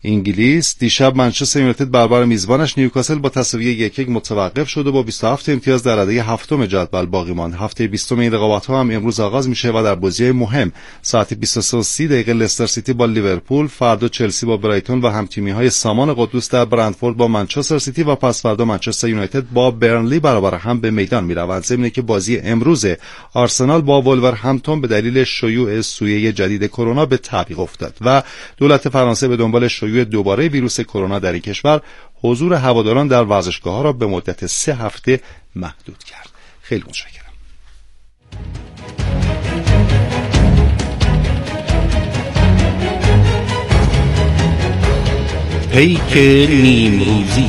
انگلیس دیشب منچستر یونایتد برابر میزبانش نیوکاسل با تساوی 1-1 متوقف شد و با 27 امتیاز در رده هفتم جدول باقی ماند. هفته 20 این رقابت‌ها هم امروز آغاز میشه و در بازی مهم ساعت 23:30 لستر سیتی با لیورپول، فردا چلسی با برایتون و همتیمی‌های سامان قدوس در برندفورد با منچستر سیتی و پس فردا منچستر یونایتد با برنلی برابر هم به میدان میروند. ضمن که بازی امروز آرسنال با ولورهمپتون به دلیل شیوع سویه جدید کرونا به تعویق افتاد و دولت فرانسه به دنبال شیوع دوباره ویروس کرونا در این کشور حضور هواداران در ورزشگاه‌ها را به مدت 3 هفته محدود کرد. خیلی متشکرم. پیک نیمروزی.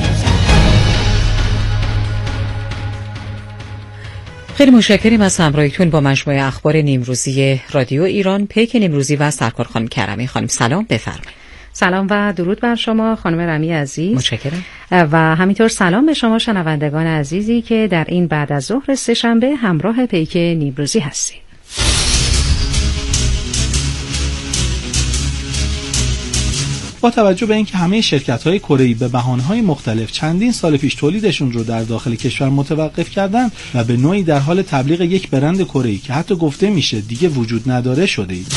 خیلی متشکریم از همراهیتون با مجموعه اخبار نیمروزی رادیو ایران. پیک نیمروزی و سرکار خانم کرمی. خانم سلام، بفرمایید. سلام و درود بر شما خانم رمی عزیز. متشکرم. و همینطور سلام به شما شنوندگان عزیزی که در این بعد از ظهر سه‌شنبه همراه پیک نیمروزی هستید. با توجه به اینکه همه شرکت‌های کره‌ای به بهانه‌های مختلف چندین سال پیش تولیدشون رو در داخل کشور متوقف کردن و به نوعی در حال تبلیغ یک برند کره‌ای که حتی گفته میشه دیگه وجود نداره شده اید.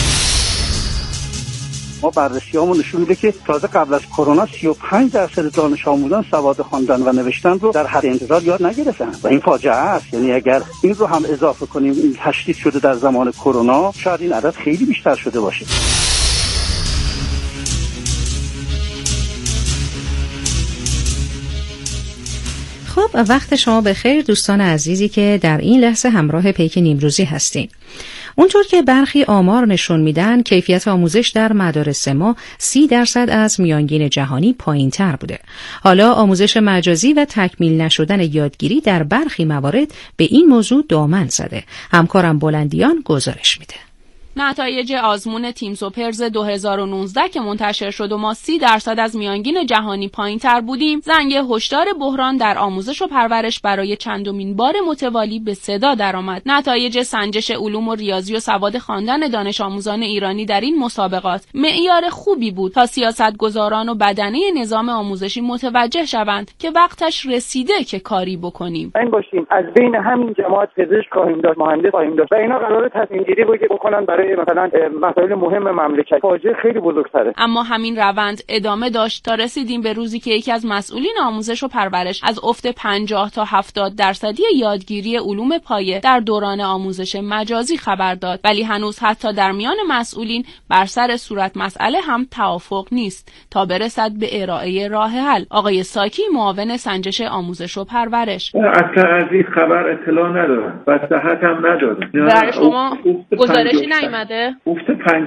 ما بررسی‌هامون نشون میده که تازه قبل از کرونا 35% دانش آموزان سواد خواندن و نوشتن رو در حد انتظار یاد نگرفتن و این فاجعه است. یعنی اگر این رو هم اضافه کنیم این تشدید شده در زمان کرونا، شاید این عدد خیلی بیشتر شده باشه. خب وقت شما بخیر دوستان عزیزی که در این لحظه همراه پیک نیمروزی هستین. اونطور که برخی آمار نشون میدن کیفیت آموزش در مدارس ما 30% از میانگین جهانی پایین تر بوده. حالا آموزش مجازی و تکمیل نشدن یادگیری در برخی موارد به این موضوع دامن زده. همکارم بلندیان گزارش میده. نتایج آزمون تیمسوپرز 2019 که منتشر شد و ما 30% از میانگین جهانی پایین‌تر بودیم، زنگ هشدار بحران در آموزش و پرورش برای چندمین بار متوالی به صدا درآمد. نتایج سنجش علوم و ریاضی و سواد خواندن دانش آموزان ایرانی در این مسابقات معیار خوبی بود تا سیاستگزاران و بدنه نظام آموزشی متوجه شوند که وقتش رسیده که کاری بکنیم. این باشیم از بین همین جماعت پزشک خواهیم داشت، مهندس خواهیم داشت و اینا قراره تصمیم گیری بکنن برای مثلا مسائل مهم مملکت. فاجعه خیلی بزرگتره. اما همین روند ادامه داشت تا رسیدیم به روزی که یکی از مسئولین آموزش و پرورش از افت 50 تا 70% یادگیری علوم پایه در دوران آموزش مجازی خبر داد. ولی هنوز حتی در میان مسئولین بر سر صورت مسئله هم توافق نیست تا برسد به ارائه راه حل. آقای ساکی معاون سنجش آموزش و پرورش: اصلا از این خبر اطلاع ندارم و صحت هم ندارم. برای شما گزارشی نیامده؟ افت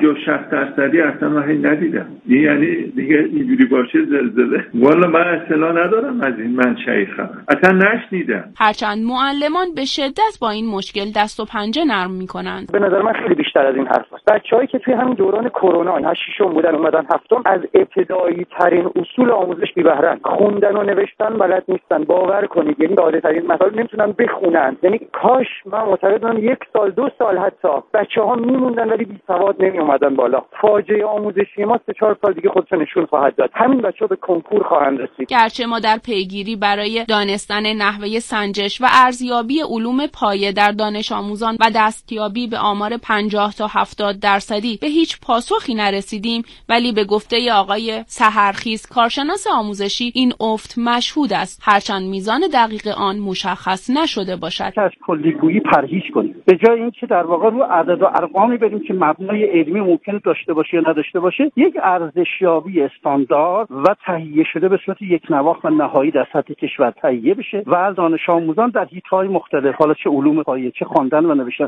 50-60% اصلا من ندیدم. یعنی دیگه اینجوری باشه زلزله. والا من اطلاع ندارم از این منشأ خبر. اصلا نشنیدم. هرچند معلمان به شدت با این مشکل دست و پنجه نرم میکنند. به نظر من خیلی بیشتر از این حرف است. بچه‌هایی که توی همین دوران کرونا اینا ششم بودن اومدن هفتم، از ابتدایی ترین اصول آموزش بی بهره‌اند. خوندن و نوشتن بلد نیستن. باور کنید یعنی ساده ترین مسائل نمیتونن بخونن. یعنی کاش من معتقدم 1 سال 2 سال حتی بچه‌ها میموندن ولی بی سواد نمی اومدن بالا. فاجعه آموزشی ما 3-4 سال دیگه خودش نشون خواهد داد. همین بچه‌ها به کنکور خواهند رسید. گرچه ما در پیگیری برای دانستن نحوه سنجش و ارزیابی علوم پایه در دانش آموزان و دستیابی به آمار 50 تا 70% به هیچ پاسخی نرسیدیم، ولی به گفته آقای سحرخیز کارشناس آموزشی این افت مشهود است، هرچند میزان دقیق آن مشخص نشده باشد. از کلیگویی پرهیز کنیم. به جای اینکه در واقع رو عدد و ارقامی بریم که مبنای علمی ممکنه داشته باشه یا نداشته باشه، یک ارزشیابی استاندارد و تهیه شده به صورت یک نواخت و نهایی در سطح کشور تهیه بشه و از دانش آموزان در حیط‌های مختلف، حالا چه علوم پایه چه خواندن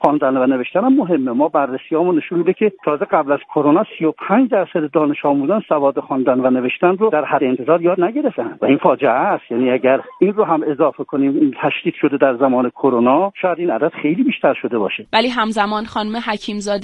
و نوشتن هم مهمه. ما بررسی‌هامون نشون میده که تازه قبل از کرونا 35% دانش آموزان سواد خواندن و نوشتن رو در حد انتظار یاد نگرفتن و این فاجعه است. یعنی اگر این رو هم اضافه کنیم این تشدید شده در زمان کرونا، شاید این عدد خیلی بیشتر شده باشه. ولی همزمان خانم حکیمزاده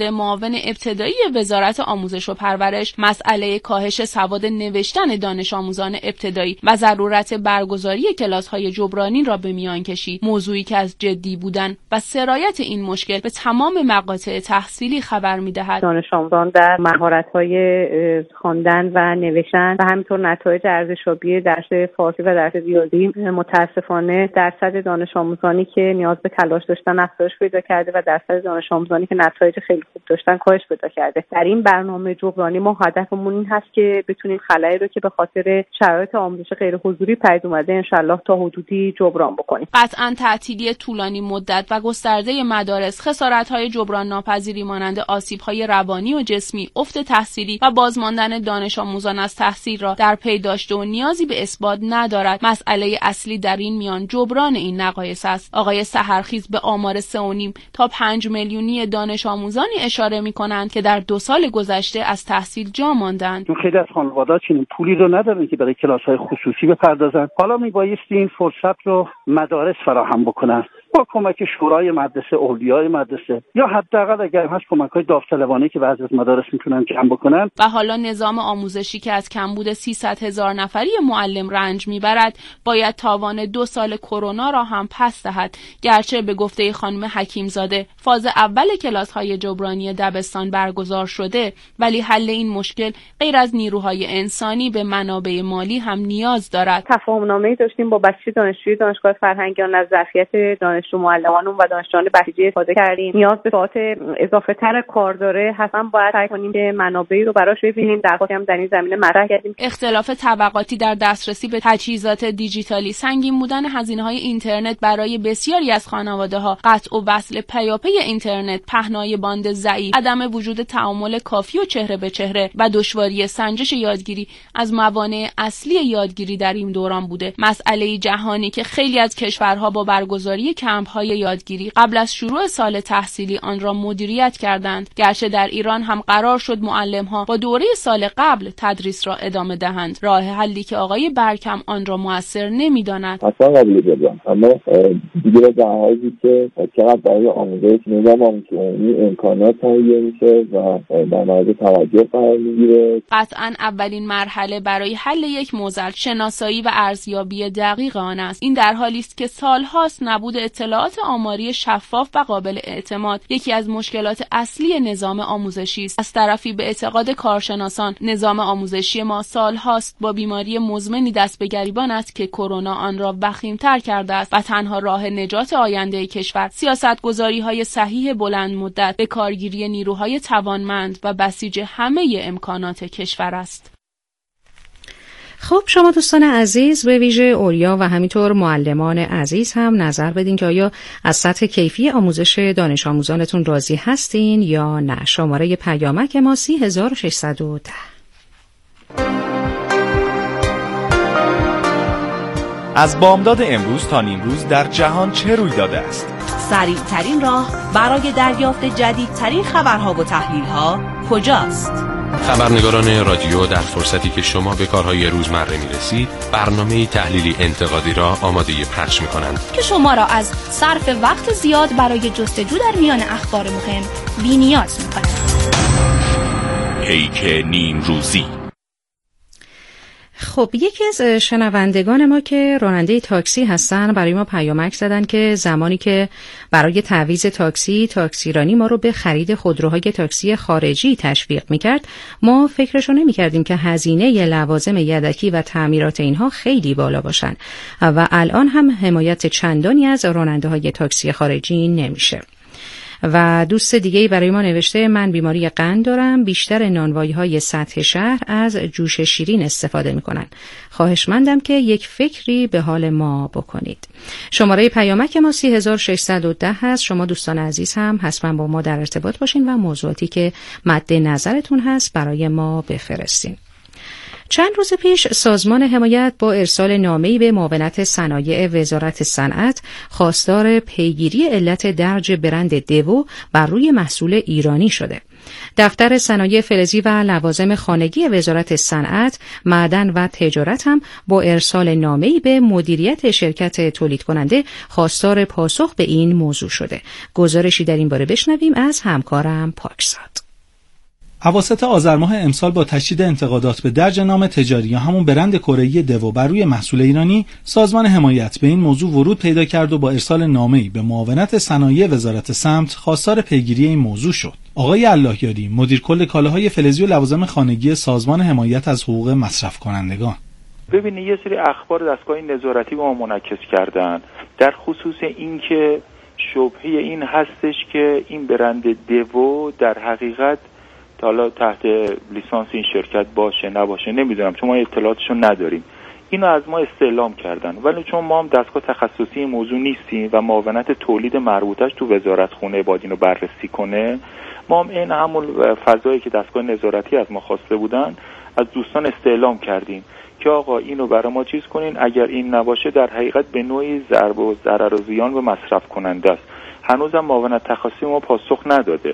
شده معاون ابتدایی وزارت آموزش و پرورش مسئله کاهش سواد نوشتن دانش آموزان ابتدایی و ضرورت برگزاری کلاس‌های جبرانی را به میان کشید، موضوعی که از جدی بودن و سرایت این مشکل به تمام مقاطع تحصیلی خبر می‌دهد. دانش آموزان در مهارت‌های خواندن و نوشتن و همینطور نتایج ارزشیابی درس فارسی و درس ریاضی متاسفانه درصد دانش آموزانی که نیاز به تلاش داشتن افزایش پیدا کرده و درصد دانش آموزانی که نتایج خیلی خوب داشتن کاهش پیدا کرده. در این برنامه جبرانی ما هدفمون این هست که بتونیم خلایی رو که به خاطر شرایط آموزش غیر حضوری پدید اومده انشالله تا حدودی جبران بکنیم. قطعاً تعطیلی طولانی مدت و گسترده مدارس خسارت‌های جبران ناپذیری مانند آسیب‌های روانی و جسمی، افت تحصیلی و بازماندن دانش آموزان از تحصیل را در پی داشته و نیازی به اثبات ندارد. مسئله اصلی در این میان جبران این نقایص است. آقای سحرخیز به آمار 3.5 تا 5 میلیونی دانش آموزانی اشاره می‌کنند که در 2 سال گذشته از تحصیل جا ماندند. خیلی از خانواده‌ها چنین پولی رو ندارن که برای کلاس‌های خصوصی بپردازن. حالا میبایستی این فرصت رو مدارس فراهم بکنن با کمک شورای مدرسه، اولیای مدرسه، یا حداقل اگر هست کمک‌های داوطلبانه که بعضی از مدارس میتونن جمع بکنن. و حالا نظام آموزشی که از کمبود 300,000 نفری معلم رنج میبرد باید تاوان 2 سال کرونا را هم پس دهد. گرچه به گفته خانم حکیمزاده فاز اول کلاس‌های جبرانی دبستان برگزار شده، ولی حل این مشکل غیر از نیروهای انسانی به منابع مالی هم نیاز دارد. تفاهم‌نامه‌ای داشتیم با بچه دانشجوی دانشگاه فرهنگیان از ظرفیت دانشجو معلمانمون و دانشجویان بسیجی استفاده کردیم. نیاز به ساعت اضافه تر کار داره، حتما باید سعی کنیم که منابعی رو براش ببینیم. درخواست هم در این زمینه مطرح کردیم. اختلاف طبقاتی در دسترسی به تجهیزات دیجیتالی، سنگین بودن هزینه‌های اینترنت برای بسیاری از خانواده‌ها، قطع و وصل پیاپی اینترنت، پهنای باند ضعیف، عدم وجود تعامل کافی و چهره به چهره و دشواری سنجش یادگیری از موانع اصلی یادگیری در این دوران بوده. مسئله جهانی که خیلی از کشورها با برگزاری کمپ‌های یادگیری قبل از شروع سال تحصیلی آن را مدیریت کردند، گرچه در ایران هم قرار شد معلم‌ها با دوره سال قبل تدریس را ادامه دهند. راه حلی که آقای برکم آن را مؤثر نمی‌داند. اصلا قابل جبران، اما دیگه در حالی که چقدر برای آموزش نظام آموزشی امکانات تهیه میشه و در مورد توجه قرار میگیره. قطعاً اولین مرحله برای حل یک معضل شناسایی و ارزیابی دقیق آن است. این در حالی است که سال‌هاست نبود اطلاعات آماری شفاف و قابل اعتماد یکی از مشکلات اصلی نظام آموزشی است. از طرفی به اعتقاد کارشناسان نظام آموزشی ما سال‌هاست با بیماری مزمنی دست به گریبان است که کرونا آن را وخیم‌تر کرده است و تنها راه نجات آینده کشور سیاست‌گذاری‌های صحیح بلند مدت به کارگیری نیروهای توانمند و بسیج همه امکانات کشور است. خب شما دوستان عزیز، به ویژه اولیا و همینطور معلمان عزیز هم نظر بدین که آیا از سطح کیفی آموزش دانش آموزانتون راضی هستین یا نه. شماره پیامک ما 30610. از بامداد امروز تا نیمروز در جهان چه روی داده است؟ سریع‌ترین راه برای دریافت جدیدترین خبرها و تحلیل‌ها کجاست؟ خبرنگاران رادیو در فرصتی که شما به کارهای روزمره می‌رسید، برنامه تحلیلی انتقادی را آماده پخش می‌کنند که شما را از صرف وقت زیاد برای جستجو در میان اخبار مهم بی‌نیاز می‌کند. پیک نیمروزی. خب یکی از شنوندگان ما که راننده تاکسی هستن برای ما پیامک زدن که زمانی که برای تعویض تاکسیرانی ما رو به خرید خودروهای تاکسی خارجی تشویق میکرد، ما فکرشو نمیکردیم که هزینه لوازم یدکی و تعمیرات اینها خیلی بالا باشن و الان هم حمایت چندانی از راننده های تاکسی خارجی نمیشه. و دوست دیگه‌ای برای ما نوشته من بیماری قند دارم، بیشتر نانوایی‌های سطح شهر از جوش شیرین استفاده می‌کنن. خواهشمندم که یک فکری به حال ما بکنید. شماره پیامک ما 30610 هست. شما دوستان عزیز هم حتما با ما در ارتباط باشین و موضوعاتی که مد نظرتون هست برای ما بفرستین. چند روز پیش سازمان حمایت با ارسال نامه‌ای به معاونت صنایع وزارت صنعت خواستار پیگیری علت درج برند دیو بر روی محصول ایرانی شده. دفتر صنایع فلزی و لوازم خانگی وزارت صنعت، معدن و تجارت هم با ارسال نامه‌ای به مدیریت شرکت تولید کننده خواستار پاسخ به این موضوع شده. گزارشی در این باره بشنویم از همکارم پاکزاد. اواسط آذر ماه امسال با تشدید انتقادات به درج نام تجاری یا همون برند کره‌ای دو بر روی محصول ایرانی، سازمان حمایت به این موضوع ورود پیدا کرد و با ارسال نامه‌ای به معاونت صنایع وزارت سمت خواستار پیگیری این موضوع شد. آقای اللهیاری، مدیر کل کالاهای فلزی و لوازم خانگی سازمان حمایت از حقوق مصرف کنندگان: ببینید یه سری اخبار دستگاه نظارتی به ما منعکس کردن در خصوص اینکه شبهه این هستش که این برند دو در حقیقت حالا تحت لیسانس این شرکت باشه نباشه نمیدونم، چون ما اطلاعاتشو نداریم. اینو از ما استعلام کردن، ولی چون ما هم دستگاه تخصصی این موضوع نیستیم و معاونت تولید مربوطش تو وزارت خونه باید اینو بررسی کنه، ما هم این همون فضایی که دستگاه نظارتی از ما خواسته بودن از دوستان استعلام کردیم که آقا اینو برای ما چیز کنین، اگر این نباشه در حقیقت به نوعی ضرر و ضرر و زیان به مصرف کننده است. هنوزم معاونت تخصصی ما پاسخ نداده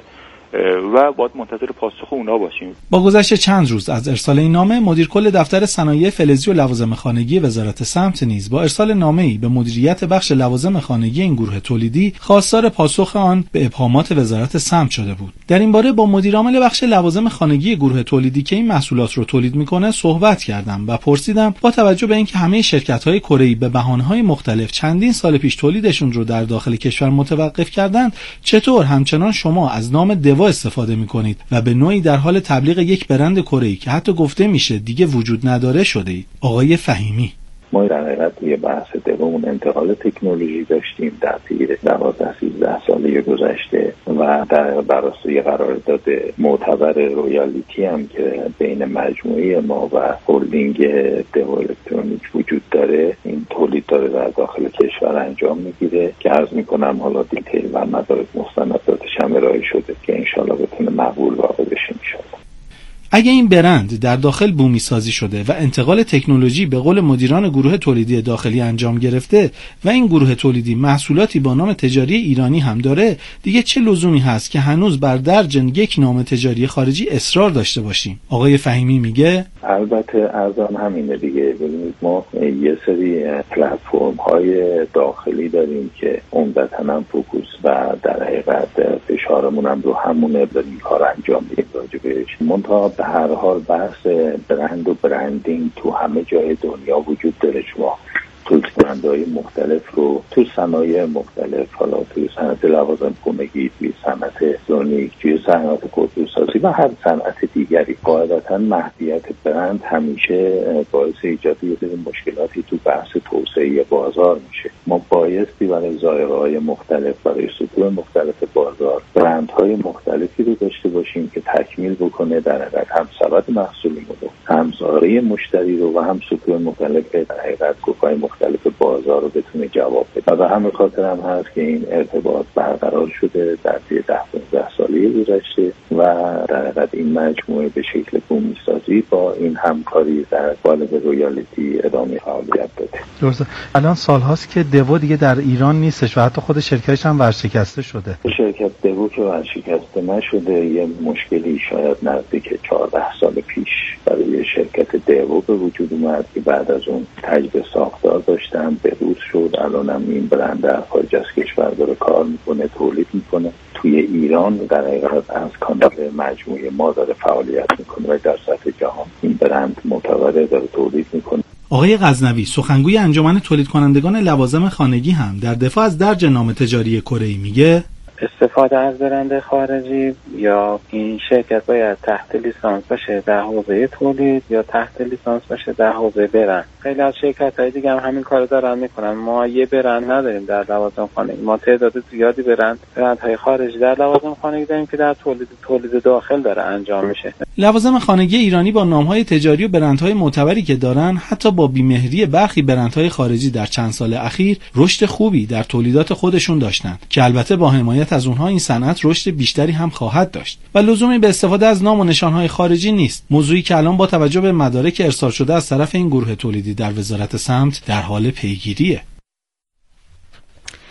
و باید منتظر پاسخ اونا باشیم. با گذشت چند روز از ارسال این نامه، مدیر کل دفتر صنایع فلزی و لوازم خانگی وزارت سمت نیز با ارسال نامه‌ای به مدیریت بخش لوازم خانگی این گروه تولیدی خواستار پاسخ آن به ابهامات وزارت سمت شده بود. در این باره با مدیر عامل بخش لوازم خانگی گروه تولیدی که این محصولات رو تولید میکنه صحبت کردم و پرسیدم با توجه به اینکه همه شرکت‌های کره‌ای به بهانه‌های مختلف چندین سال پیش تولیدشون رو در داخل کشور متوقف کردند، چطور همچنان شما از نام دو استفاده میکنید و به نوعی در حال تبلیغ یک برند کره‌ای که حتی گفته میشه دیگه وجود نداره شده اید؟ آقای فهیمی: ما در حقیقت توی بحث دومون انتقال تکنولوژی داشتیم در طی 12-13 ساله گذشته و در براسای قرارداد معتبر رویالیتی هم که بین مجموعه ما و هلدینگ دو الکترونیک وجود داره، این تولید داره در داخل کشور انجام میگیره که عرض میکنم حالا دیتیل و مدارک مستنداتش هم ارائه شده که انشالله بتونه مقبول واقع بشه انشالله. اگه این برند در داخل بومی سازی شده و انتقال تکنولوژی به قول مدیران گروه تولیدی داخلی انجام گرفته و این گروه تولیدی محصولاتی با نام تجاری ایرانی هم داره، دیگه چه لزومی هست که هنوز بر درج یک نام تجاری خارجی اصرار داشته باشیم؟ آقای فهیمی میگه البته ارزم همینه دیگه. ببینید ما یه سری پلتفرم های داخلی داریم که عمدتاً هم فوکوس و در حقیقت فشارمون هم رو همونه بریم کار انجام بدیم راجبش. منتها به هر حال بحث برند و برندینگ تو همه جای دنیا وجود داره. شما تولید کننده‌های مختلف رو تو صنایع مختلف، حالا توی صنعت لوازم خانگی، توی صنعت الکترونیک، توی صنعت خودروسازی و هر صنعت دیگری، قاعدتاً محدودیت برند همیشه باعث ایجاد یه سری مشکلاتی تو بحث توسعه بازار میشه. ما بایستی برای ذائقه‌های مختلف، برای سطوح مختلف بازار، برندهای مختلفی رو داشته باشیم که تکمیل بکنه در حقیقت هم سبد محصولمون رو، هم ذائقه مشتری رو و هم سطوح مختلف در حقیقت گروه‌های مختلف بازار رو بتونه جواب بده. و به همین خاطر هم هست که این ارتباط برقرار شده در طی 10-15 ساله گذشته و در حقیقت این مجموعه به شکل بومی سازی با این همکاری در قالب رویالیتی ادامه فعالیت داده. درسته. الان سال‌هاست که دو دیگه در ایران نیستش و حتی خود شرکتش هم ورشکسته شده. شرکت دو که ورشکسته نشده، یه مشکلی شاید نزدیک 14 سال پیش برای شرکت دو به وجود اومد که بعد از اون تجربه ساختار داشتن، بروز شد. الان هم این برند در خارج از کشور داره کار میکنه، تولید میکنه. توی ایران در حقیقت از کانال مجموعه ما داره فعالیت میکنه و در سطح جهان این برند معتبره، داره تولید میکنه. آقای غزنوی، سخنگوی انجمن تولید کنندگان لوازم خانگی، هم در دفاع از درج نام تجاری کره‌ای میگه استفاده از برند خارجی یا این شرکت باید تحت لیسانس باشه در حوزه تولید یا تحت لیسانس باشه در حوزه برند. خیلی از شرکت‌های دیگه هم همین کارو دارن میکنن. ما یه برند نداریم در لوازم خانگی، ما تعداد زیادی برندهای خارجی در لوازم خانگی داریم که در تولید داخل داره انجام میشه. لوازم خانگی ایرانی با نام‌های تجاری و برندهای معتبری که دارن، حتی با بی‌مهری برخی برندهای خارجی در چند سال اخیر رشد خوبی در تولیدات خودشون داشتن که البته با حمایت از اونها این صنعت رشد بیشتری هم خواهد داشت و لزومی به استفاده از نام و نشانهای خارجی نیست. موضوعی که الان با توجه به مدارک ارسال شده از طرف این گروه تولیدی در وزارت سمت در حال پیگیریه.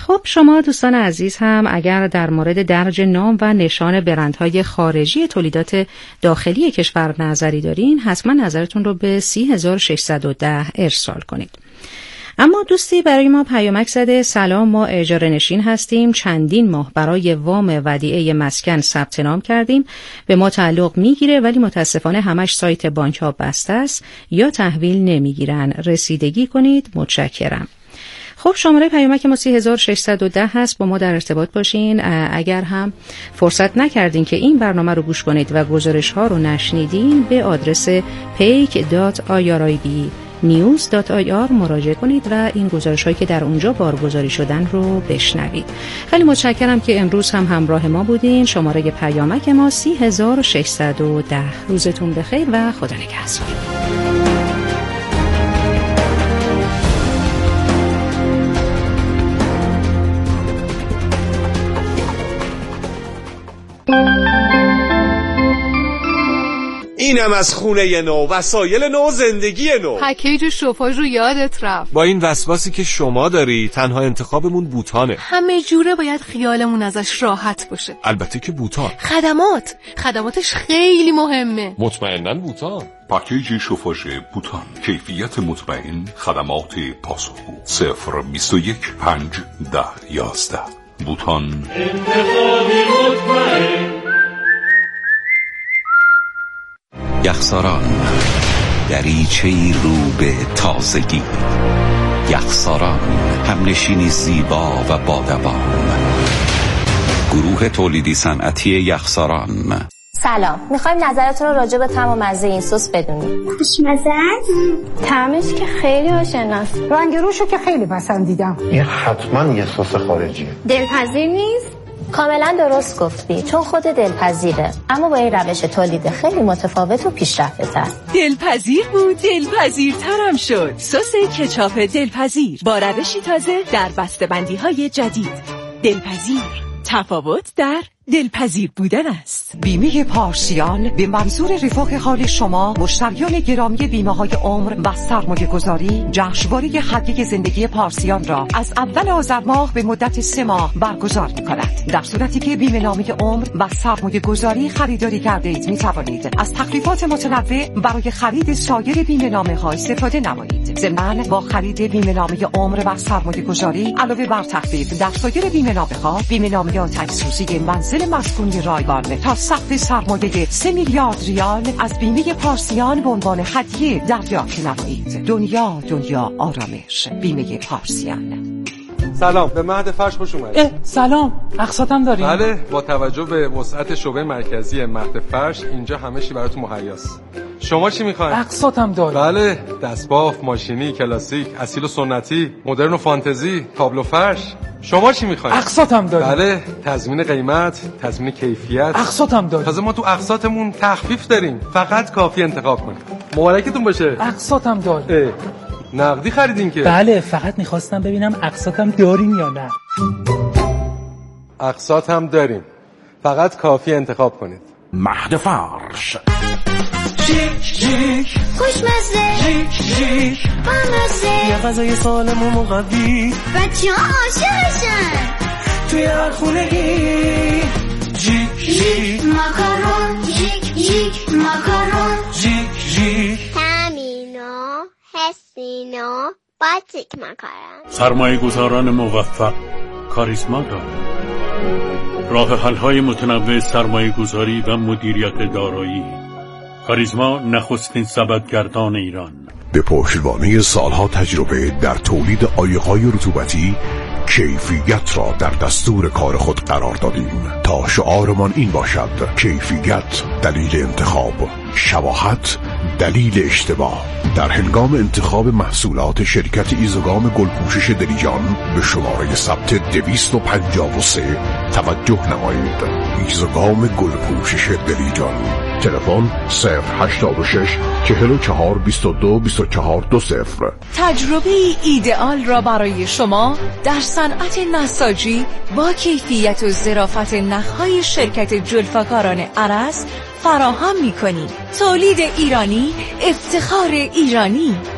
خب شما دوستان عزیز هم اگر در مورد درج نام و نشان برندهای خارجی تولیدات داخلی کشور نظری دارین حتما نظرتون رو به 30610 ارسال کنید. اما دوستی برای ما پیامک زده: سلام، ما اجاره نشین هستیم، چندین ماه برای وام ودیعه مسکن ثبت نام کردیم، به ما تعلق میگیره ولی متاسفانه همش سایت بانک ها بسته است یا تحویل نمیگیرن، رسیدگی کنید، متشکرم. خب شماره پیامک ما 30610 هست، با ما در ارتباط باشین. اگر هم فرصت نکردین که این برنامه رو گوش کنید و گزارش ها رو نشنیدین، به آدرس peik.iribnews.ir مراجعه کنید و این گزارش هایی که در اونجا بارگذاری شدن رو بشنوید. خیلی متشکرم که امروز هم همراه ما بودین. شماره پیامک ما 30610. روزتون بخیر و خدا نگهدار. اینم از خونه نو، وسایل نو، زندگی نو. پکیج و شوفاژ رو یادت رفت. با این وسواسی که شما داری تنها انتخابمون بوتانه. همه جوره باید خیالمون ازش راحت باشه. البته که بوتان. خدماتش خیلی مهمه. مطمئناً بوتان. پکیج شوفاژ بوتان، کیفیت مطمئن، خدمات پاسخگو. 021 5 10 11. بوتان، انتخابی مطمئن. یخساران، دریچه‌ای رو به تازگی. یخساران، همنشینی زیبا و بادبان. گروه تولیدی صنعتی یخساران. سلام، میخوایم نظرتون رو راجع به طعم و مزه این سس بدونیم. خوشمزه است؟ طعمش که خیلی آشناست. رنگ روشو که خیلی پسندیدم. این حتما یه سس خارجیه. دلپذیر نیست؟ کاملا درست گفتی، چون خود دلپذیره، اما با این روش تولید خیلی متفاوت و پیشرفته تر. دلپذیر بود، دلپذیرترم شد. سس کچاپ دلپذیر با روشی تازه در بسته‌بندی های جدید. دلپذیر، تفاوت در دلپذیر بودن است. بیمه پارسیان به منظور رفاه حال شما مشتریان گرامی بیمه‌های عمر و سرمایه‌گذاری جشنواره هدیه زندگی پارسیان را از اول آذر ماه به مدت 3 ماه برگزار می‌کند. در صورتی که بیمه نامه عمر و سرمایه‌گذاری خریداری کرده اید می‌توانید از تخفیفات متنوع برای خرید سایر بیمه نامه‌ها استفاده نمایید. ضمن با خرید بیمه نامه عمر و سرمایه‌گذاری علاوه بر تخفیف در سایر بیمه نامه‌ها، بیمه نامه آتش‌سوزی منزل مسکونی رایگان تا سقف سرمایه 3 میلیارد ریال از بیمه پارسیان به عنوان هدیه دریافت نمایید. دنیا آرامش، بیمه پارسیان. سلام، به مهد فرش خوش اومدید. سلام، اقساطم داریم؟ بله، با توجه به وسعت شعبه مرکزی مهد فرش اینجا همه چی براتون مهیاست. شما چی میخواین؟ اقساطم داریم. بله، دستباف، ماشینی، کلاسیک، اصیل و سنتی، مدرن و فانتزی، تابلو فرش. شما چی میخواین؟ اقساطم داریم. بله، تضمین قیمت، تضمین کیفیت. اقساطم داریم. تازه ما تو اقساطمون تخفیف داریم. فقط کافی انتخاب کنید. مبارکتون باشه. اقساطم داریم. نقدی خریدین که؟ بله، فقط میخواستم ببینم اقساطم دارین یا نه. اقساط هم داریم، فقط کافی انتخاب کنید. مهد فرش. شیک شیک، خوشمزه، شیک شیک، بامزه، یه غذای سالم و مقوی، بچه‌ها عاشقشن توی هر خونگی. شیک شیک، ماکارون، شیک شیک، ماکارون، شیک شیک، تامینو، حسینو، باتیک ماکارون. سرمایه گذاران موفق کاریزما دارند. راه حل‌های متنوع سرمایه گذاری و مدیریت دارایی. کاریزما نخستین سبدگردان ایران. به پشتوانه سالها تجربه در تولید عایق‌های رطوبتی، کیفیت را در دستور کار خود قرار دادیم تا شعارمان این باشد: کیفیت دلیل انتخاب، شباهت دلیل اشتباه. در هنگام انتخاب محصولات شرکت ایزوگام گلپوشش دلیجان به شماره ثبت 253 توجه نمایید. ایزوگام گلپوشش دلیجان. تلفن 086 44 22 24 20. تجربه ایدئال را برای شما در صنعت نساجی با کیفیت و ظرافت نخ‌های شرکت جلفکاران ارس فراهم می‌کنیم. تولید ایرانی، افتخار ایرانی.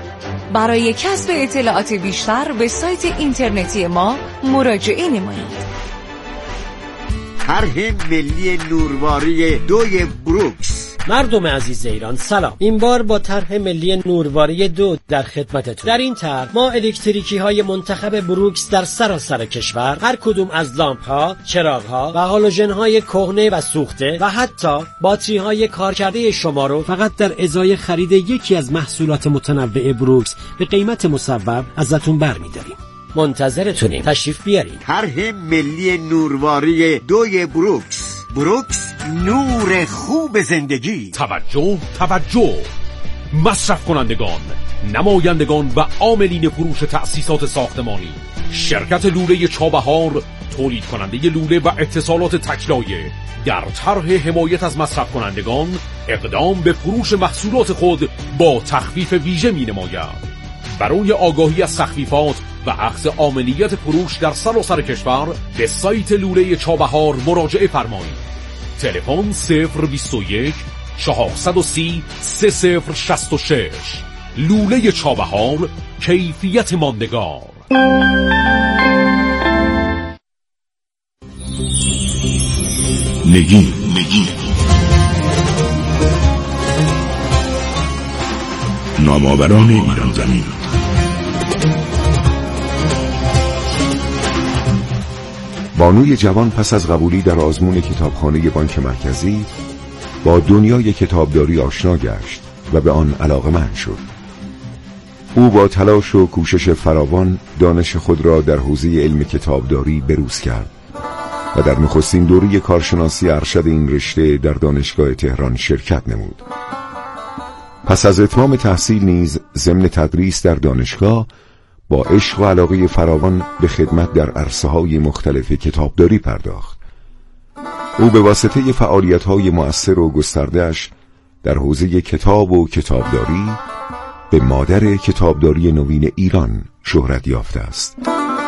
برای کسب اطلاعات بیشتر به سایت اینترنتی ما مراجعه نمایید. طرح ملی نورواری 2 بروکس. مردم عزیز ایران سلام. این بار با طرح ملی نورواری 2 در خدمتتون. در این طرح ما الکتریکی های منتخب بروکس در سراسر کشور، هر کدوم از لامپ ها، چراغ ها و هالوژن های کهنه و سوخته و حتی باتری های کارکرده شما رو فقط در ازای خرید یکی از محصولات متنوع بروکس به قیمت مصوب ازتون برمی‌داریم. منتظرتونیم. تشریف بیارین. طرح ملی نورواری 2 بروکس. بروکس، نور خوب زندگی. توجه مصرف کنندگان، نمایندگان و عاملین فروش تأسیسات ساختمانی. شرکت لوله چابهار، تولید کننده لوله و اتصالات تکلایه، در طرح حمایت از مصرف کنندگان اقدام به فروش محصولات خود با تخفیف ویژه می نماید. برای آگاهی از تخفیفات و اخذ آمنیت فروش در سراسر کشور به سایت لوله چابهار مراجعه فرمایید. تلفن 021 430 3066. لوله چابهار، کیفیت ماندگار. نگین نامآوران ایران زمین. بانوی جوان پس از قبولی در آزمون کتابخانه بانک مرکزی با دنیای کتابداری آشنا گشت و به آن علاقه‌مند شد. او با تلاش و کوشش فراوان دانش خود را در حوزه علم کتابداری بروز کرد و در نخستین دوره کارشناسی ارشد این رشته در دانشگاه تهران شرکت نمود. پس از اتمام تحصیل نیز ضمن تدریس در دانشگاه با عشق و علاقه فراوان به خدمت در عرصه‌های مختلف کتابداری پرداخت. او به واسطه فعالیت‌های مؤثر و گسترده‌اش در حوزه کتاب و کتابداری به مادر کتابداری نوین ایران شهرت یافته است.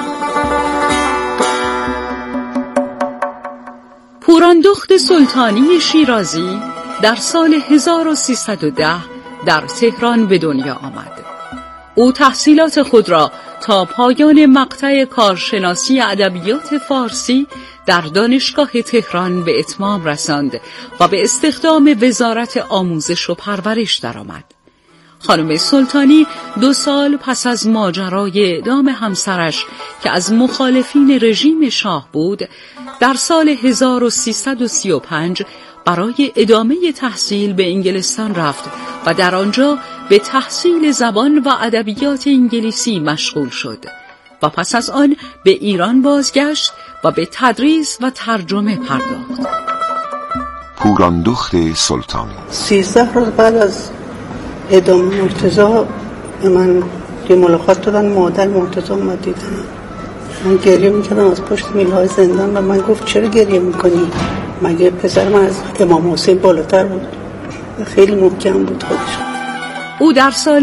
پوراندخت سلطانی شیرازی در سال 1310 در تهران به دنیا آمد. او تحصیلات خود را تا پایان مقطع کارشناسی ادبیات فارسی در دانشگاه تهران به اتمام رساند و به استخدام وزارت آموزش و پرورش درآمد. خانم سلطانی 2 سال پس از ماجرای اعدام همسرش که از مخالفین رژیم شاه بود، در سال 1335 برای ادامه تحصیل به انگلستان رفت و در آنجا به تحصیل زبان و ادبیات انگلیسی مشغول شد و پس از آن به ایران بازگشت و به تدریس و ترجمه پرداخت. پوراندخت سلطانی 13 روز بعد از اعدام مرتضی به من یه ملاقات دادن. مادر مرتضی اومد دیدن. من گریه میکردم از پشت میلهای زندان و من گفت چرا گریه میکنی؟ مگه پسر من از امام حسین بالاتر بود؟ خیلی محکم بود خودش. او در سال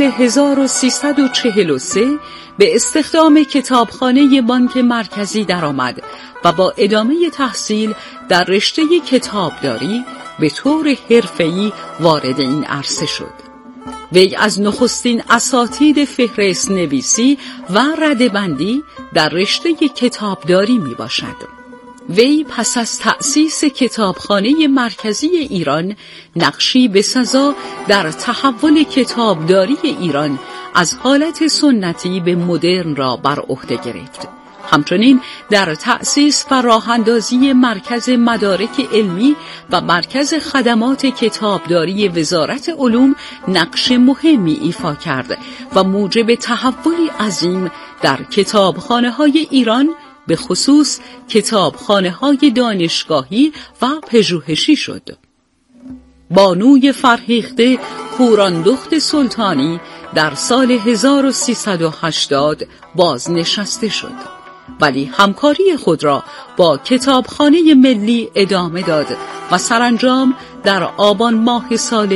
1343 به استخدام کتابخانه بانک مرکزی درآمد و با ادامه تحصیل در رشته کتابداری به طور حرفه‌ای وارد این عرصه شد. وی از نخستین اساتید فهرست نویسی و ردبندی در رشته کتابداری می باشد. وی پس از تأسیس کتابخانه مرکزی ایران نقشی بسزا در تحول کتابداری ایران از حالت سنتی به مدرن را بر عهده گرفت. همچنین در تأسیس و راه‌اندازی مرکز مدارک علمی و مرکز خدمات کتابداری وزارت علوم نقش مهمی ایفا کرد و موجب تحولی عظیم در کتابخانه‌های ایران به خصوص کتابخانه‌های دانشگاهی و پژوهشی شد. بانوی فرهیخته پوراندخت سلطانی در سال 1380 بازنشسته شد، ولی همکاری خود را با کتابخانه ملی ادامه داد و سرانجام در آبان ماه سال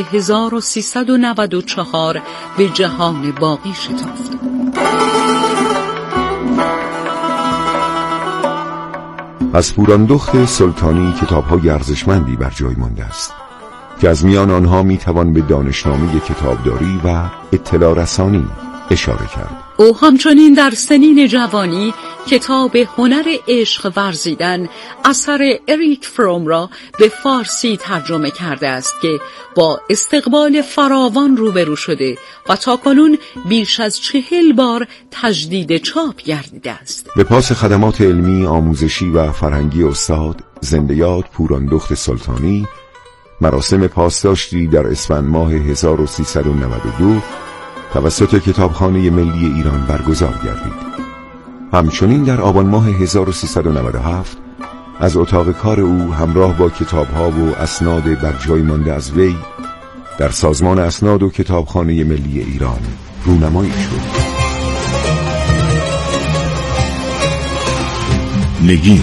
1394 به جهان باقی شتافت. از پوراندخت سلطانی کتاب‌های ارزشمندی بر جای مانده است که از میان آنها میتوان به دانشنامه کتابداری و اطلاع رسانی اشاره کرد. او همچنین در سنین جوانی کتاب هنر عشق ورزیدن اثر اریک فروم را به فارسی ترجمه کرده است که با استقبال فراوان روبرو شده و تاکنون بیش از 40 بار تجدید چاپ گردیده است. به پاس خدمات علمی، آموزشی و فرهنگی استاد زنده‌یاد پوراندخت سلطانی، مراسم پاسداشتی در اسفند ماه 1392 توسط کتابخانه ملی ایران برگزار گردید. همچنین در آبان ماه 1397 از اتاق کار او همراه با کتاب‌ها و اسناد بر جای مانده از وی در سازمان اسناد و کتابخانه ملی ایران رونمایی شد. نگین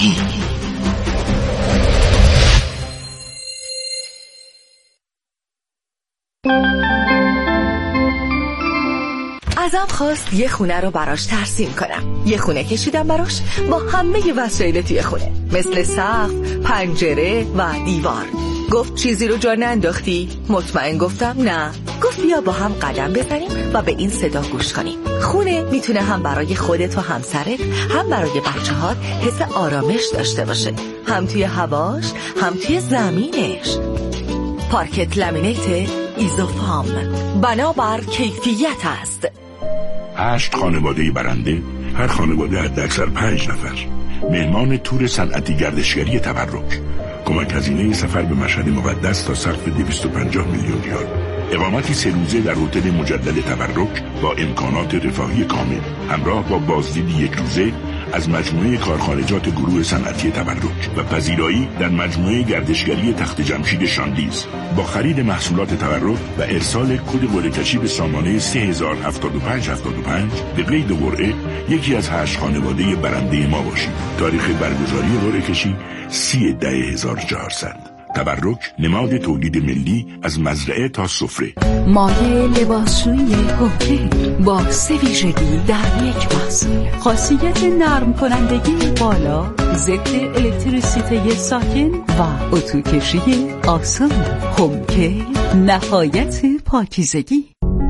ازم خواست یه خونه رو براش ترسیم کنم. یه خونه کشیدم براش با همه وسایل توی خونه، مثل سقف، پنجره و دیوار. گفت چیزی رو جا ننداختی؟ مطمئن گفتم نه. گفت بیا با هم قدم بزنیم و به این صدا گوش کنیم. خونه میتونه هم برای خودت و همسرت، هم برای بچه‌هات حس آرامش داشته باشه، هم توی هواش، هم توی زمینش. پارکت لامینیت ایزوفام، بنابر کیفیت است. 8 خانواده برنده، هر خانواده حداکثر 5 نفر. مهمان تور صنعتی گردشگری تبرک. کمک هزینه سفر به مشهد مقدس تا صرف 250 میلیون ریال. اقامتی 3 روزه در هتل مجدد تبرک با امکانات رفاهی کامل، همراه با بازدید 1 روزه از مجموعه کارخانجات گروه صنعتی تبرک و پذیرایی در مجموعه گردشگری تخت جمشید شاندیز. با خرید محصولات تبرک و ارسال کد قرعه‌کشی به سامانه 307575 به قید قرعه یکی از 8 خانواده برنده ما باشید. تاریخ برگزاری قرعه‌کشی 30/10/1400. تبرک، نماد تولید ملی از مزرعه تا سفره. مایع لباسشویی هوکه با 3 ویژگی در یک محصول. خاصیت نرم کنندگی بالا، ضد الکتریسیته ساکن و اتوکشی آسان. هوکه، نهایت پاکیزگی.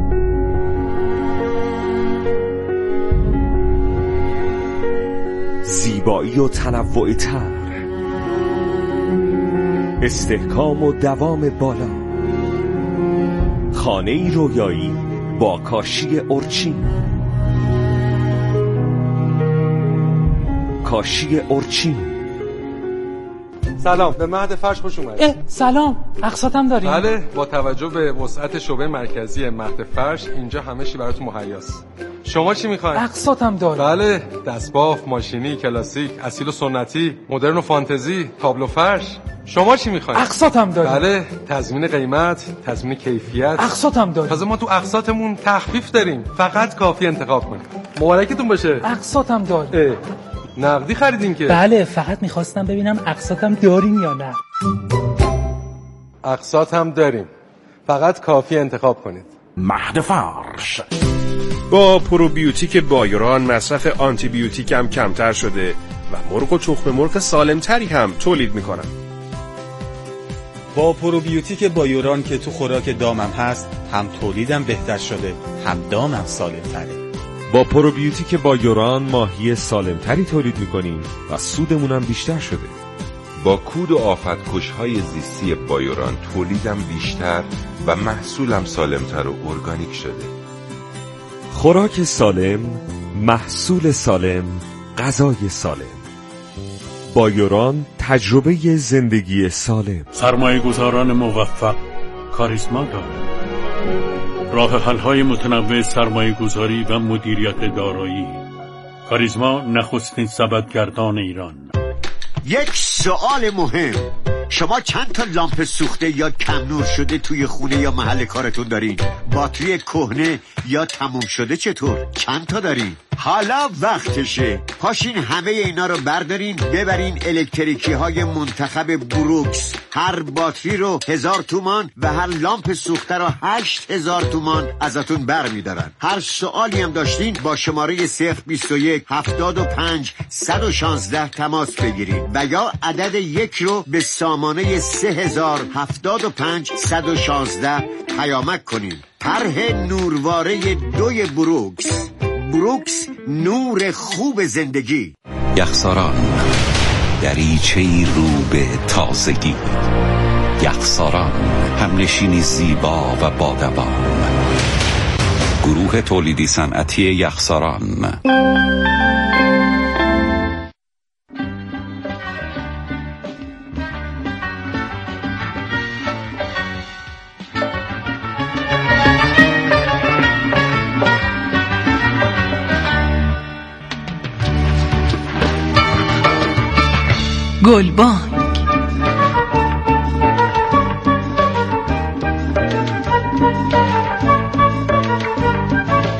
زیبایی و تنوع تر، استحکام و دوام بالا، خانه‌ای رویایی با کاشی ارچین. کاشی ارچین. سلام، به مهد فرش خوش اومدید. سلام، اقساطم داریم؟ بله، با توجه به وسعت شعبه مرکزی مهد فرش اینجا همه چی براتون مهیاست. شما چی میخواین؟ اقساطم داریم. بله، دستباف، ماشینی، کلاسیک، اصیل و سنتی، مدرن و فانتزی، تابلو فرش. شما چی میخواین؟ اقساطم داریم. بله، تضمین قیمت، تضمین کیفیت. اقساطم داریم. تازه ما تو اقساطمون تخفیف داریم. فقط کافی انتخاب کنید. مبارکتون باشه. اقساطم داریم. نقدی خریدین که؟ بله، فقط میخواستم ببینم اقساطم داریم یا نه. اقساط هم داریم، فقط کافی انتخاب کنید. مهد فرش. با پروبیوتیک بایوران مصرف آنتی بیوتیک هم کمتر شده و مرغ و تخم مرغ سالمتری هم تولید میکنم. با پروبیوتیک بایوران که تو خوراک دامم هست، هم تولیدم بهتر شده، هم دامم سالمتره. با پروبیوتیک بایوران ماهی سالمتری تولید میکنیم و سودمونم بیشتر شده. با کود و آفتکش‌های زیستی بایوران تولیدم بیشتر و محصولم سالمتر و ارگانیک شده. خوراک سالم، محصول سالم، غذای سالم. بایوران، تجربه زندگی سالم. سرمایه گذاران موفق کاریزما دارند. راه حل‌های متنوع سرمایه گذاری و مدیریت دارایی. کاریزما نخستین سبدگردان ایران. یک سوال مهم، شما چند تا لامپ سوخته یا کم نور شده توی خونه یا محل کارتون دارین؟ باتری کهنه یا تموم شده چطور؟ چند تا دارین؟ حالا وقتشه. پاشین همه اینا رو بردارین ببرین الکتریکی های منتخب بروکس. هر باتری رو 1000 تومان و هر لامپ سوخته رو 8000 تومان ازتون برمیدارن. هر سوالی هم داشتین با شماره 021 75 116 تماس بگیرین و یا عدد 1 رو به سامانه 3075 116 پیامک کنین. طرح نورواره 2 بروکس. بروکس، نور خوب زندگی. یخساران، دریچه‌ای رو به تازگی. یخساران، همنشینی زیبا و بادبان. گروه تولیدی صنعتی یخساران. گلبان